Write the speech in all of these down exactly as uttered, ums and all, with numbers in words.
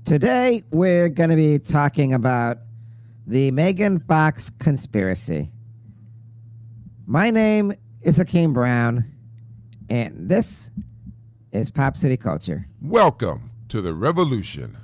Today, we're going to be talking about the Megan Fox conspiracy. My name is Hakeem Brown, and this is Pop City Culture. Welcome to the revolution.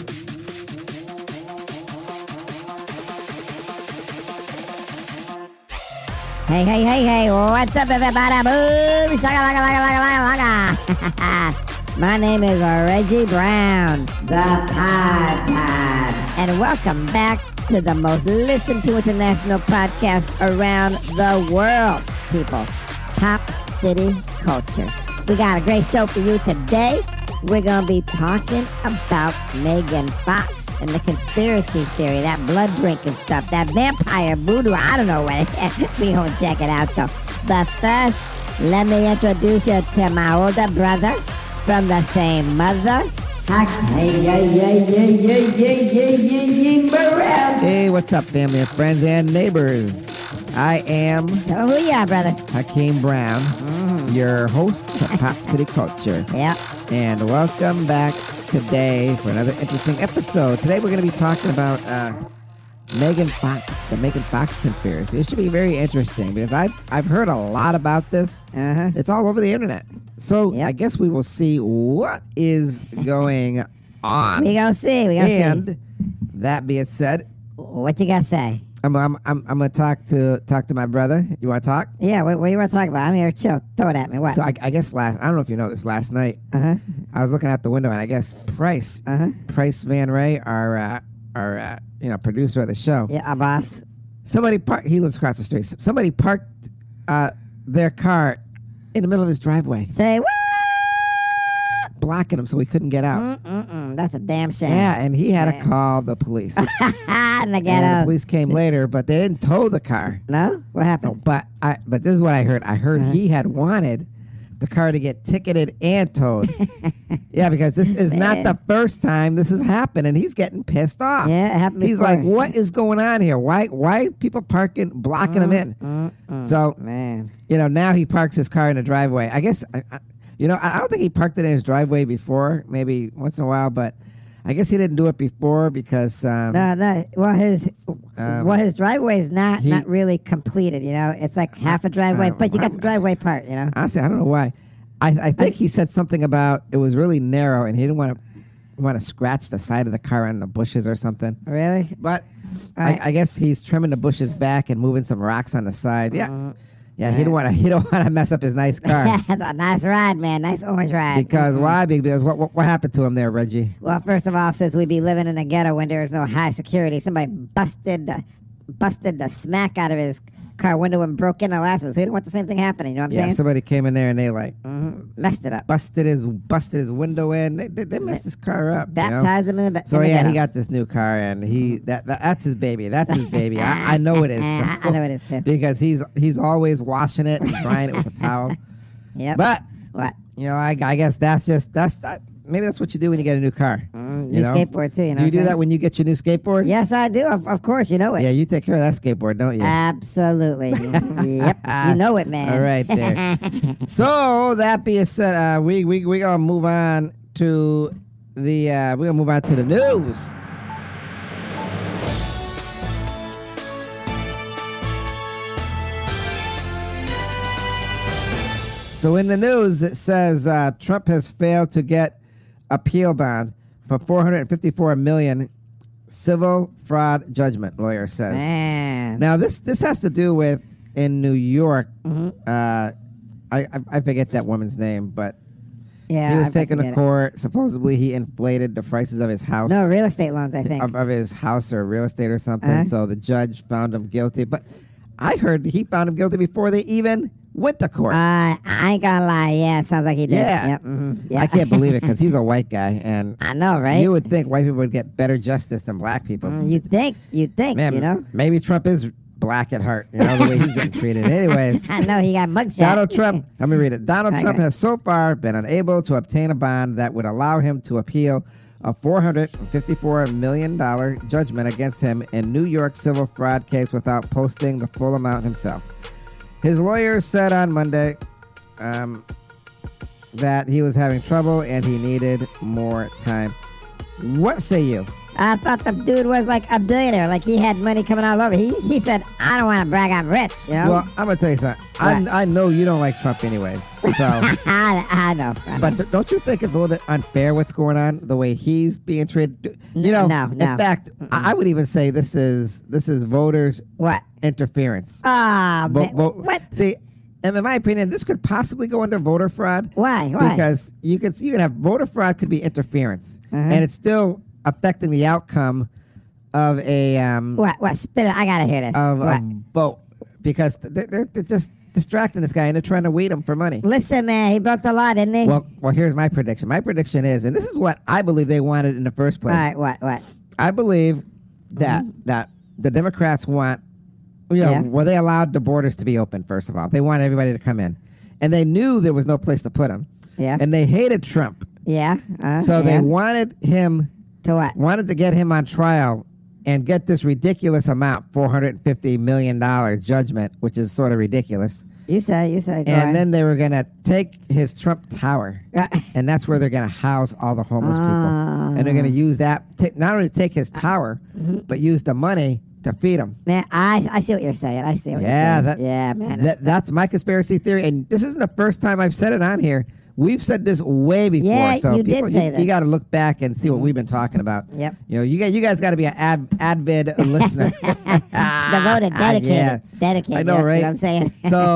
Hey, hey, hey, hey, what's up, everybody? Boom, shaka, laka, laka, laka, laka. My name is Reggie Brown, the podcast. And welcome back to the most listened to international podcast around the world, people. Pop City Culture. We got a great show for you today. We're going to be talking about Megan Fox and the conspiracy theory, that blood drinking stuff, that vampire voodoo. I don't know what it is. We going to check it out, though. But first, let me introduce you to my older brother from the same mother. Hey, what's up, family and friends and neighbors? I am So who you are, brother? Hakeem Brown, Mm. your host of Pop City Culture. Yep. And welcome back today for another interesting episode. Today we're going to be talking about uh, Megan Fox, the Megan Fox conspiracy. It should be very interesting because I've, I've heard a lot about this. Uh-huh. It's all over the internet. So Yep. I guess we will see what is going on. We gonna see. We gonna and see. that being said, What you gotta say? I'm I'm I'm, I'm gonna talk to talk to my brother. You want to talk? Yeah, what, what you want to talk about? I'm here. Chill. Throw it at me. What? So I, I guess last I don't know if you know this. Last night uh-huh. I was looking out the window and I guess Price Uh-huh. Price Van Ray, our uh, our uh, you know producer of the show. Yeah, our boss. Somebody parked. He lives across the street. Somebody parked uh, their car in the middle of his driveway, Say what? blocking him so he couldn't get out. Mm-mm-mm. That's a damn shame. Yeah, and he had to Yeah. call the police. In the And the ghetto. police came later, but they didn't tow the car. No? What No, happened? but I but this is what I heard. I heard Uh-huh. he had wanted the car to get ticketed and towed. Yeah, because this is not Man. the first time this has happened, and he's getting pissed off. Yeah, it happened He's before. like, "What is going on here? Why why people parking blocking him in?" Mm-mm. So Man. you know now he parks his car in the driveway. I guess I, I, you know I I don't think he parked it in his driveway before. Maybe once in a while, but I guess he didn't do it before because um, No, no. Well, his Um, well, his driveway is not he- not really completed. You know, it's like half a driveway, Uh, but you got well, the driveway part. You know. honestly, I don't know why. I, I think he said something about it was really narrow and he didn't want to want to scratch the side of the car on the bushes or something. Really? But Right. I, I guess he's trimming the bushes back and moving some rocks on the side. Yeah, Mm, yeah. He don't want to. He don't want to mess up his nice car. That's a nice ride, man. Nice orange ride. Because Mm-mm. why? Because what, what what happened to him there, Reggie? Well, first of all, since we be living in a ghetto when there's no high security, somebody busted the, busted the smack out of his car window and broke in the last one. So we don't want the same thing happening. You know what I'm Yeah, saying? somebody came in there and they like Mhm. Messed it up. busted his busted his window in. They, they, they messed his car up. you know? Baptized him in the, ba- So in the yeah, ghetto. he got this new car, and he that, that that's his baby. That's his baby. I, I know it is. I, I know it is too. because he's he's always washing it and drying it with a towel. Yep. But What? you know, I, I guess that's just that's that, maybe that's what you do when you get a new car. Mm, You new know? skateboard too. You know do you what do I'm that saying? when you get your new skateboard? Yes, I do. Of, of course, you know it. Yeah, you take care of that skateboard, don't you? Absolutely. Yep. You know it, man. All right, there. So that being said, uh, we we we gonna move on to the uh, we gonna move on to the news. So in the news, it says uh, Trump has failed to get appeal bond for four hundred fifty-four million dollars civil fraud judgment. Lawyer says. Man. Now this this has to do with in New York. Mhm. Uh, I, I I forget that woman's name, but Yeah. he was I taken to forget it. court. Supposedly he inflated the prices of his house. No, real estate loans, I think. of, of his house or real estate or something. Uh-huh. So the judge found him guilty. But I heard he found him guilty before they even went to court. Uh, I ain't gonna lie. Yeah, sounds like he did. Yeah. Yep, mhm, yeah. I can't believe it because he's a white guy, and I know, right? you would think white people would get better justice than black people. Mm, you think? You think? Man, you know? maybe Trump is black at heart. You know the way he's getting treated. Anyways. I know he got mugshot. Donald Trump, let me read it. Donald Okay. Trump has so far been unable to obtain a bond that would allow him to appeal a four hundred fifty-four million dollars judgment against him in New York civil fraud case without posting the full amount himself. His lawyers said on Monday um, that he was having trouble and he needed more time. What say you? I thought the dude was like a billionaire, like he had money coming all over. He he said, I don't want to brag I'm rich, you know? Well, I'm going to tell you something. What? I, I know you don't like Trump anyways. So, I, I know. but d- don't you think it's a little bit unfair what's going on, the way he's being treated? You know, No, no. in fact, I, I would even say this is this is voters What? interference. Ah, Vo- man. vo- What? See, and in my opinion, this could possibly go under voter fraud. Why? Why? Because you could you can have voter fraud could be interference, Uh-huh. and it's still affecting the outcome of a um What? What? Spit it. I gotta hear this. of What? a vote because they're, they're they're just distracting this guy and they're trying to weed him for money. Listen, man, he broke the law, didn't he? Well, well, here's my prediction. My prediction is, and this is what I believe they wanted in the first place. All right. What? What? I believe that that the Democrats want, you know, Yeah. well, they allowed the borders to be open. First of all, they want everybody to come in, and they knew there was no place to put them. Yeah. And they hated Trump, Yeah. Uh, so yeah. they wanted him To what? wanted to get him on trial and get this ridiculous amount, four hundred fifty million dollars judgment, which is sort of ridiculous. You say. You say. Go And on. then they were going to take his Trump Tower, Uh, and that's where they're going to house all the homeless people. And they're going to use that, ta not only take his tower, Mm-hmm. but use the money to feed him. Man, I I see what you're saying. I see what Yeah, you're that, saying. yeah, man. that- that's my conspiracy theory. And this isn't the first time I've said it on here. We've said this way before. Yeah, so you did people, say you, this. you got to look back and see what we've been talking about. Yep. You know, you guys, you guys got to be an ad, advid listener. Devoted, dedicated, Yeah. dedicated. I know, you know, right? You know what I'm saying?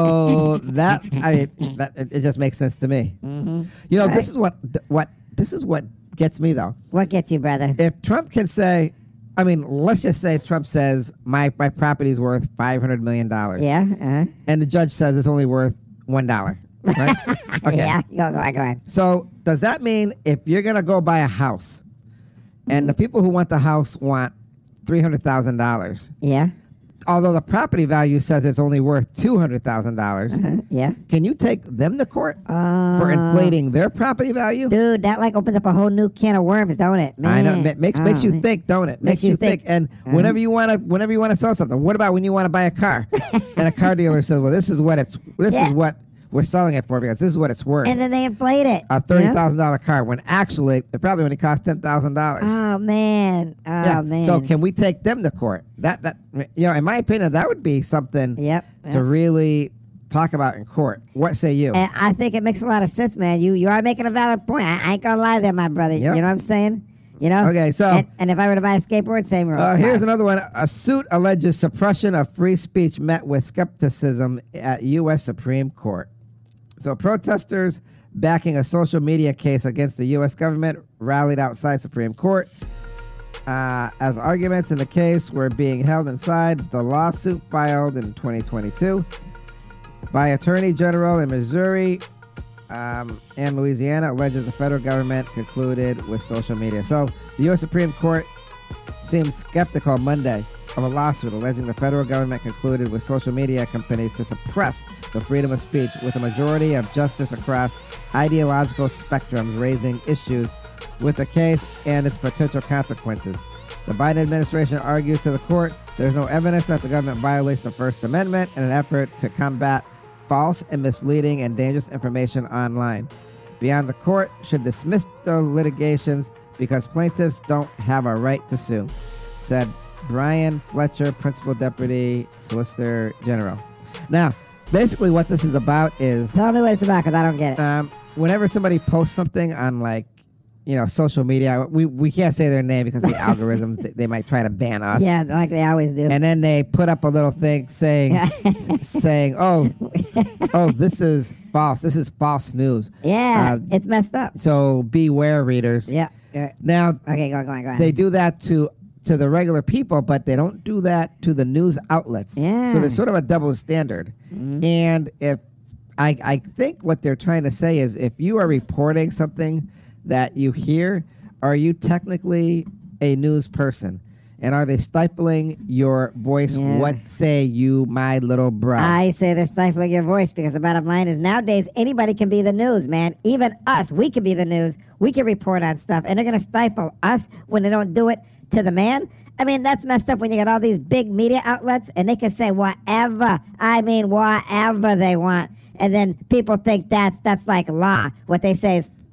So that I mean, that it, it just makes sense to me. mm-hmm. You know, Right. this is what what this is what gets me though. What gets you, brother? If Trump can say, I mean, let's just say Trump says my my property's worth five hundred million dollars, Yeah. Uh-huh. and the judge says it's only worth one dollar, right? Okay. Yeah. Go go on, go on. So does that mean if you're gonna go buy a house, and the people who want the house want three hundred thousand dollars, Yeah. although the property value says it's only worth two hundred thousand dollars, Uh-huh. Yeah. can you take them to court Uh, for inflating their property value? Dude, that like opens up a whole new can of worms, don't it? Man. I know. It makes makes Oh, you man. think, don't it? Makes, Makes you you think. think. And Uh-huh. whenever you want to, whenever you want to sell something, what about when you want to buy a car, and a car dealer says, "Well, this is what it's, this Yeah. is what we're selling it for because this is what it's worth." And then they inflate it. A you thirty know? thousand dollar car, when actually it probably only cost ten thousand dollars. Oh man. Oh Yeah. man. So can we take them to court? That that you know, in my opinion, that would be something Yep. to yep. really talk about in court. What say you? And I think it makes a lot of sense, man. You you are making a valid point. I, I ain't gonna lie there, my brother. Yep. You know what I'm saying? You know? Okay, so- and, and if I were to buy a skateboard, same rule. Uh, here's another one. A suit alleges suppression of free speech met with skepticism at U S Supreme Court. So protesters backing a social media case against the U S government rallied outside Supreme Court. Uh, as arguments in the case were being held inside the lawsuit filed in twenty twenty-two by Attorney General in Missouri um, and Louisiana alleges the federal government concluded with social media. So the U S Supreme Court seemed skeptical Monday of a lawsuit alleging the federal government concluded with social media companies to suppress the freedom of speech, with a majority of justice across ideological spectrums raising issues with the case and its potential consequences. The Biden administration argues to the court there's no evidence that the government violates the First Amendment in an effort to combat false and misleading and dangerous information online. Beyond, the court should dismiss the litigations because plaintiffs don't have a right to sue, said Brian Fletcher, Principal Deputy Solicitor General. Now, basically what this is about is Tell me what it's about, because I don't get it. um, whenever somebody posts something on, like, you know, social media, we, we can't say their name because of the algorithms, they, they might try to ban us. Yeah, like they always do. And then they put up a little thing saying, saying, oh, oh, this is false. This is false news. yeah, uh, it's messed up. So beware, readers. Yeah. yeah. Now, Okay, go on, go on, go on. they do that to to the regular people, but they don't do that to the news outlets. Yeah. So there's sort of a double standard. Mhm. And if I I think what they're trying to say is if you are reporting something that you hear, are you technically a news person? And are they stifling your voice? Yeah. What say you, my little bro? I say they're stifling your voice because the bottom line is nowadays anybody can be the news, man. Even us, we can be the news. We can report on stuff, and they're going to stifle us when they don't do it to the man. I mean, that's messed up when you got all these big media outlets, and they can say whatever, I mean, whatever they want. And then people think that's, that's like law. What they say is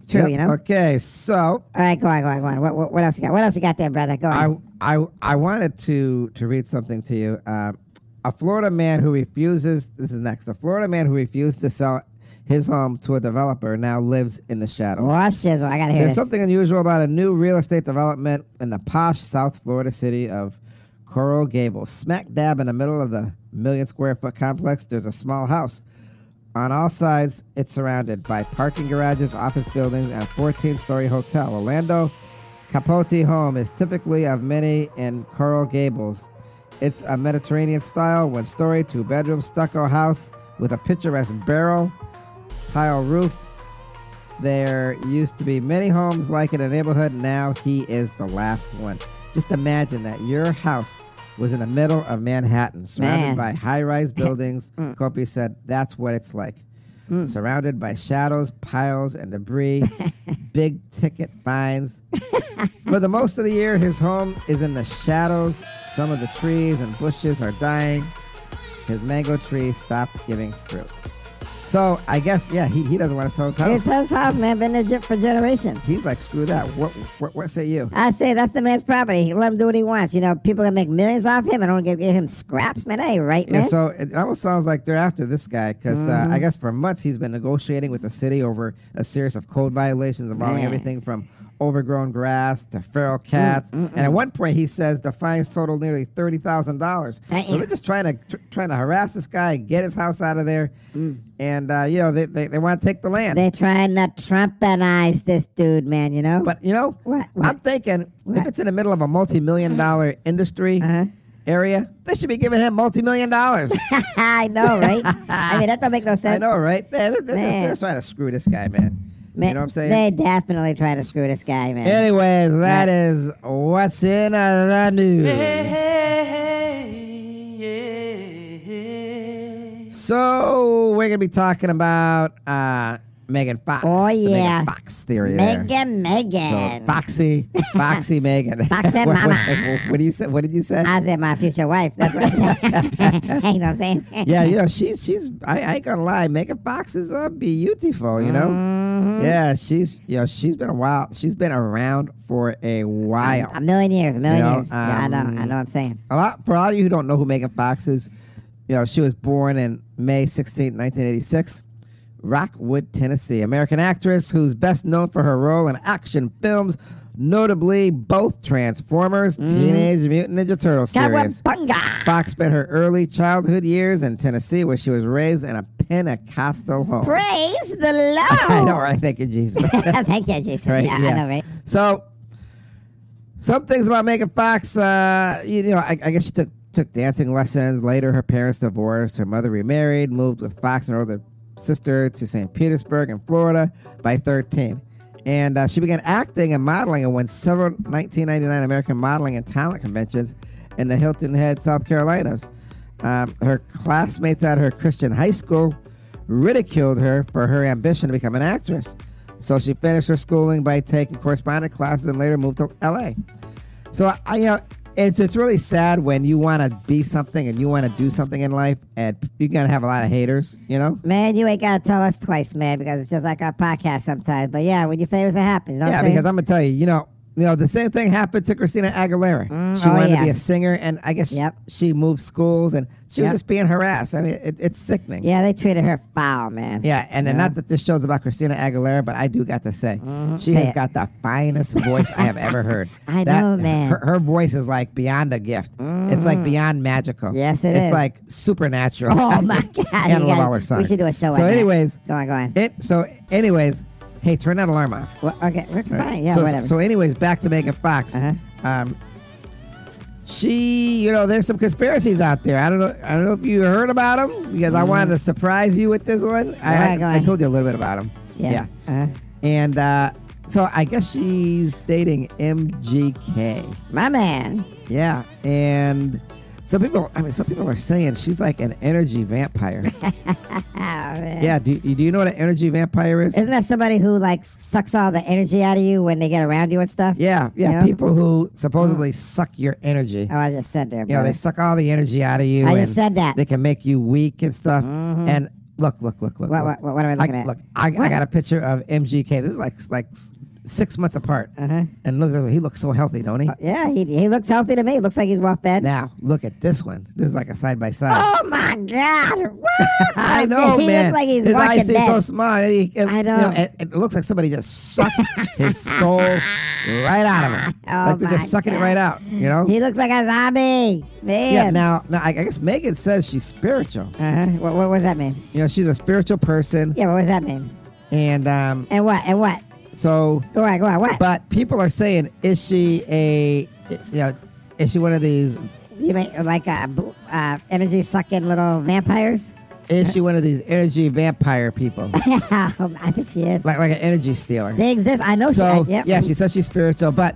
true, Yep. you know? Okay, so All right, go on, go on, go on. What, what, what else you got? What else you got there, brother? Go I, on. I, I wanted to, to read something to you. Um, a Florida man who refuses, this is next, a Florida man who refused to sell his home to a developer now lives in the shadows. What shizzle? I gotta hear There's this. something unusual about a new real estate development in the posh South Florida city of Coral Gables. Smack dab in the middle of the million square foot complex, there's a small house. On all sides, it's surrounded by parking garages, office buildings, and a fourteen-story hotel. Orlando Capote home is typically of many in Coral Gables. It's a Mediterranean-style, one-story, two-bedroom stucco house with a picturesque barrel tile roof. There used to be many homes like it in the neighborhood. Now he is the last one. Just imagine that your house was in the middle of Manhattan, surrounded Man. by high-rise buildings. Mm. Kopi said, that's what it's like. Mm. Surrounded by shadows, piles, and debris, big-ticket fines. For the most of the year, his home is in the shadows. Some of the trees and bushes are dying. His mango tree stopped giving fruit. So, I guess, yeah, he, he doesn't want to sell his house. It's his house, man. Been there for generations. He's like, screw that. What, what, what say you? I say that's the man's property. Let him do what he wants. You know, people can make millions off him and don't give, give him scraps, man. That ain't right, man. Yeah, so it almost sounds like they're after this guy because Mhm. uh, I guess for months he's been negotiating with the city over a series of code violations involving Man. everything from overgrown grass to feral cats. mm, And at one point he says the fines total nearly thirty thousand dollars. Damn. So they're just trying to tr- trying to harass this guy, get his house out of there, and uh, you know they they, they want to take the land. They're trying to Trumpanize this dude, man, you know? But you know, What? I'm What? thinking if What? it's in the middle of a multi-million dollar industry Uh-huh. area, they should be giving him multi-million dollars. I know, right? I mean, that don't make no sense. I know, right? They're, they're, they're, Man. they're trying to screw this guy, man. Man, you know what I'm saying? They definitely try to screw this guy, man. Anyways, that is what's in uh, the news. So we're gonna be talking about uh, Megan Fox. Oh, the yeah. Megan Fox theory there. Megan, Megan. So Foxy, Foxy Megan. Foxy what, mama. What, what do you say? What did you say? I said my future wife. That's what I said. You know what I'm saying? Yeah, you know she's she's. I, I ain't gonna lie, Megan Fox is uh, beautiful. You know. Mhm. Yeah, she's you know she's been a while. She's been around for a while. A million years, a million You know, years. yeah, I know, um, I know what I'm saying. A lot for a lot of you who don't know who Megan Fox is. You know, she was born in May sixteenth, nineteen eighty-six, Rockwood, Tennessee. American actress who's best known for her role in action films, notably both Transformers, Teenage Mutant Ninja Turtle series. Cowabunga! Fox spent her early childhood years in Tennessee, where she was raised in a Pentecostal home. Praise the Lord! I know, right? Thank you, Jesus. Thank you, Jesus. Right, yeah, yeah. I know, right? So, some things about Megan Fox, uh, you know, I, I guess she took took dancing lessons. Later, her parents divorced. Her mother remarried, moved with Fox and her older sister to Saint Petersburg in Florida by thirteen. And uh, she began acting and modeling and won several nineteen ninety-nine American Modeling and Talent Conventions in the Hilton Head, South Carolinas. Um, her classmates at her Christian high school ridiculed her for her ambition to become an actress. So she finished her schooling by taking correspondence classes and later moved to L A. So, I, you know, it's it's really sad when you want to be something and you want to do something in life and you're going to have a lot of haters, you know? Man, you ain't got to tell us twice, man, because it's just like our podcast sometimes. But yeah, when you favors, it happens. You know what Yeah, I'm saying? because I'm going to tell you, you know, you know, the same thing happened to Christina Aguilera. Mm, she oh, wanted yeah. to be a singer, and I guess Yep. she moved schools, and she was Yep. just being harassed. I mean, it, it's sickening. Yeah, they treated her foul, man. Yeah, and then Yeah. not that this show's about Christina Aguilera, but I do got to say, Mhm. she Say has it. got the finest voice I have ever heard. I That- know, man. Her, her voice is like beyond a gift. It's like Mhm. beyond magical. Yes, it it's is. like supernatural. Oh, my God. Gotta You love gotta- all her we songs. should do a show So on that. anyways, Go on, go on. it. So anyways, hey, turn that alarm off. Well, okay, we're All right. fine. Yeah, so, whatever. So anyways, back to Megan Fox. Uh-huh. Um, she, you know, there's some conspiracies out there. I don't know. I don't know if you heard about them because I wanted to surprise you with this one. I, ahead, go I, I ahead. told you a little bit about them. yeah. Uh-huh. And uh, so I guess she's dating M G K. My man. Yeah. And some people, I mean, some people are saying she's like an energy vampire. Oh, man. Yeah. Do, do you know what an energy vampire is? Isn't that somebody who like sucks all the energy out of you when they get around you and stuff? Yeah. Yeah. You know? People who supposedly suck your energy. Oh, I just said there, You know, brother. they suck all the energy out of you. I and just said that. They can make you weak and stuff. Mhm. And Look, look, look, look. What, look. what, what am I looking I, at? Look, I, I What? got a picture of M G K. This is like like six months apart. Uh-huh. And look, he looks so healthy, don't he? Uh, yeah, he he looks healthy to me. Looks like he's well fed. Now, look at this one. This is like a side by side. Oh my God! What? I know, he man. looks like he's His walking eyes seem dead. so small. I, mean, it, I you know. it, it looks like somebody just sucked his soul right out of him. Oh, like they're my just sucking God. it right out, you know? He looks like a zombie. Man. Yeah, now, now I guess Megan says she's spiritual. Uh-huh. What, what, what does that mean? You know, she's a spiritual person. Yeah, what does that mean? And um, And what? And what? so, Go on, go on. What? but people are saying, is she a, you know, is she one of these, You mean like uh, bl- uh, energy sucking little vampires? is she one of these energy vampire people? I think she is. like like an energy stealer? They exist. I know So she. Yep. yeah, she says she's spiritual, but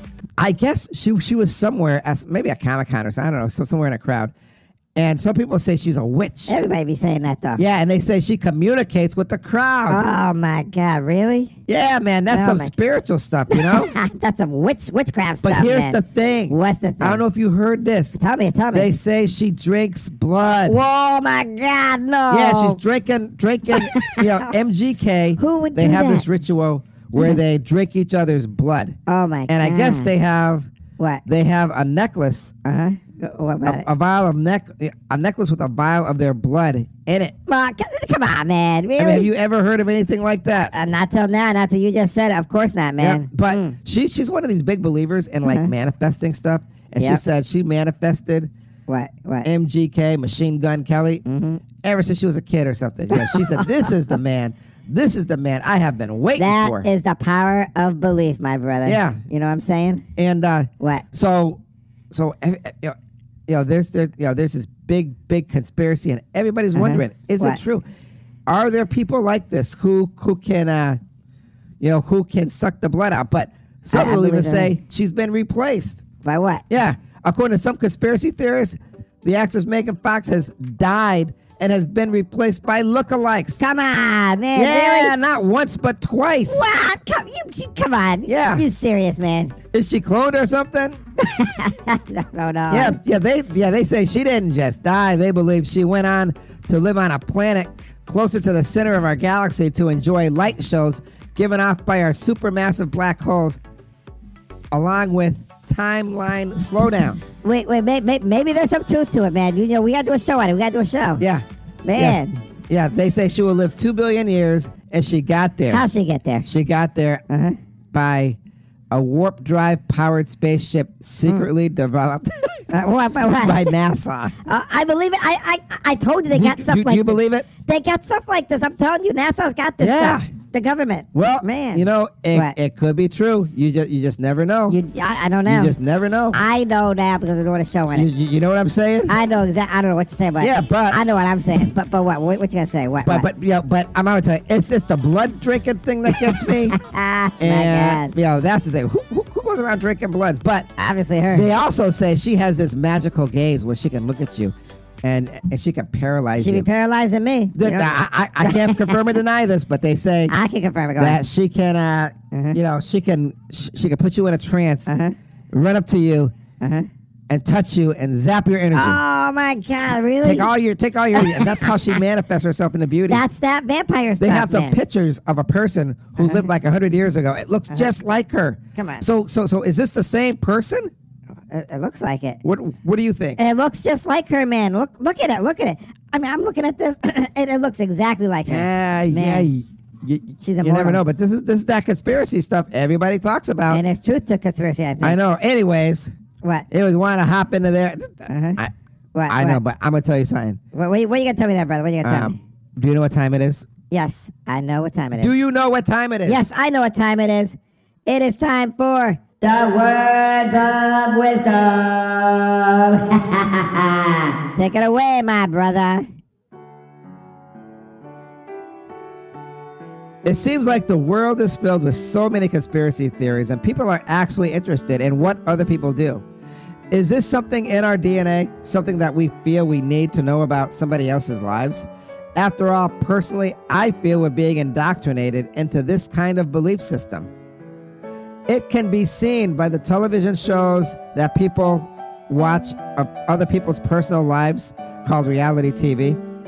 I guess she she was somewhere as maybe a Comic Con or something, I don't know, so somewhere in a crowd, and some people say she's a witch. Everybody be saying that though. Yeah, and they say she communicates with the crowd. Oh my God! Really? Yeah, man, that's Oh, some my- spiritual stuff, you know. That's some witch witchcraft But stuff. here's man. the thing. What's the thing? I don't know if you heard this. Tell me. Tell me. They say she drinks blood. Whoa, my God! No. Yeah, she's drinking drinking. You know, M G K. Who would They do have that? this ritual where they drink each other's blood, Oh my God! and I guess they have What? they have a necklace. Uh huh. What about A, it? a vial of neck, a necklace with a vial of their blood in it. Well, c- come on, man. Really? I mean, have you ever heard of anything like that? uh, not till now. Not till you just said it. Of course not, man. Yeah, but Mm. she, she's one of these big believers in like Uh-huh. manifesting stuff, and she Yep. said she manifested What? What? M G K, Machine Gun Kelly, Mhm. ever since she was a kid or something. Yeah, she said, "This is the man. This is the man I have been waiting That for." is the power of belief, my brother. Yeah. You know what I'm saying? and uh, What? so, so eh, eh, you know, you know, there's there, you know, there's this big, big conspiracy, and everybody's Uh-huh. wondering, is What? it true? Are there people like this who who can, uh, you know, who can suck the blood out? But some I- I people even believe say that. she's been replaced. By what? Yeah, according to some conspiracy theorists, the actress Megan Fox has died and has been replaced by lookalikes. Come on, man. Yeah, Really? not once but twice. What? Come, you, you- come on. Yeah. You serious, man? Is she cloned or something? no, no, no. Yeah, yeah, they yeah they say she didn't just die. They believe she went on to live on a planet closer to the center of our galaxy to enjoy light shows given off by our supermassive black holes, along with timeline slowdown. Wait, wait, may, may, maybe there's some truth to it, man. You know, we gotta do a show on it. We gotta do a show. Yeah, Man. yeah. They say she will live two billion years, and she got there. How'd she get there? She got there Uh huh. by a warp drive powered spaceship secretly developed Uh, what, what, what? by NASA. Uh, I believe it. I, I, I told you they got Do- stuff do, like you this. believe it? They got stuff like this. I'm telling you, NASA's got this Yeah. stuff. The government. Well, man. you know, it, What? it could be true. You just you just never know. You, You, I, I don't know. just never know. I know now because we're doing a show on You, it. you, you know what I'm saying? I know exactly. I don't know what you're saying, but Yeah, but- I know what I'm saying. But but what? What, what you gonna say? What? but what? but yeah, but I'm gonna tell you, it's just the blood drinking thing that gets me. Ah, my and God. you know, that's the thing. Who, who, who goes around drinking bloods? But Obviously her. they also say she has this magical gaze where she can look at you, and and she can paralyze She you. be paralyzing me. You Th- know? I, I, I can't confirm or deny this, but they say I can confirm it. Go that ahead. she can, uh, Uh-huh. you know, she can sh- she can put you in a trance, Uh-huh. run up to you, Uh-huh. and touch you and zap your energy. Oh my God! Really? Take all your, take all your, and that's how she manifests herself into beauty. That's that vampire stuff. They have some man. pictures of a person who lived like a hundred years ago. It looks just like her. Come on. So, so, so, is this the same person? It, it looks like it. What, what do you think? It looks just like her, man. Look, look at it. Look at it. I mean, I'm looking at this, and it looks exactly like her. Yeah, yeah. Man. You, you, She's you immortal. never know, but this is this is that conspiracy stuff everybody talks about. And there's truth to conspiracy. I think. I know. Anyways, What? it was want to hop into there. Uh-huh. I, What? I what? know, but I'm gonna tell you something. What, what, you- what you gonna tell me there, brother? What you gonna tell me? Um, do you know what time it is? Yes, I know what time it is. Do you know what time it is? Yes, I know what time it is. It is time for the words of wisdom. Take it away, my brother. It seems like the world is filled with so many conspiracy theories, and people are actually interested in what other people do. Is this something in our D N A? Something that we feel we need to know about somebody else's lives? After all, personally, I feel we're being indoctrinated into this kind of belief system. It can be seen by the television shows that people watch of other people's personal lives called reality T V.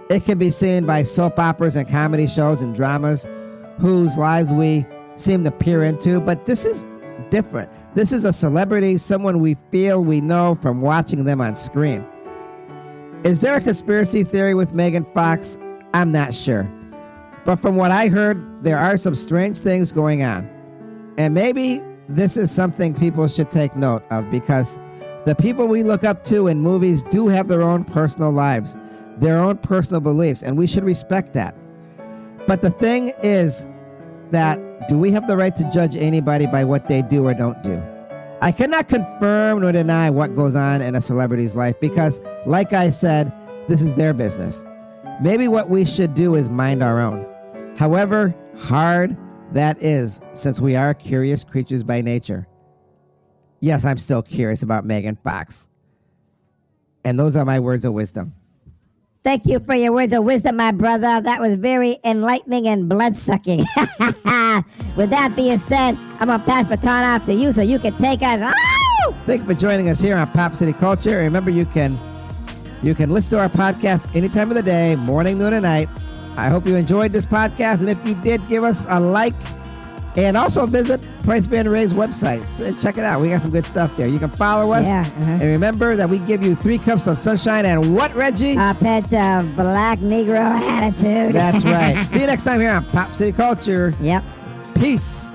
It can be seen by soap operas and comedy shows and dramas whose lives we seem to peer into, but this is different. This is a celebrity, someone we feel we know from watching them on screen. Is there a conspiracy theory with Megan Fox? I'm not sure. But from what I heard, there are some strange things going on. And maybe this is something people should take note of, because the people we look up to in movies do have their own personal lives, their own personal beliefs, and we should respect that. But the thing is that, do we have the right to judge anybody by what they do or don't do? I cannot confirm nor deny what goes on in a celebrity's life because, like I said, this is their business. Maybe what we should do is mind our own. However hard that is, since we are curious creatures by nature. Yes, I'm still curious about Megan Fox. And those are my words of wisdom. Thank you for your words of wisdom, my brother. That was very enlightening and blood-sucking. With that being said, I'm going to pass the baton off to you so you can take us. Oh! Thank you for joining us here on Pop City Culture. Remember, you can you can listen to our podcast any time of the day, morning, noon, and night. I hope you enjoyed this podcast, and if you did, give us a like. And also visit Price Van Ray's website. So check it out. We got some good stuff there. You can follow us. Yeah, uh-huh. And remember that we give you three cups of sunshine and what, Reggie? A pinch of black Negro attitude. That's right. See you next time here on Pop City Culture. Yep. Peace.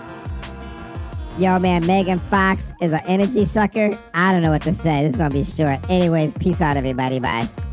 Yo, man, Megan Fox is an energy sucker. I don't know what to say. This is going to be short. Anyways, peace out, everybody. Bye.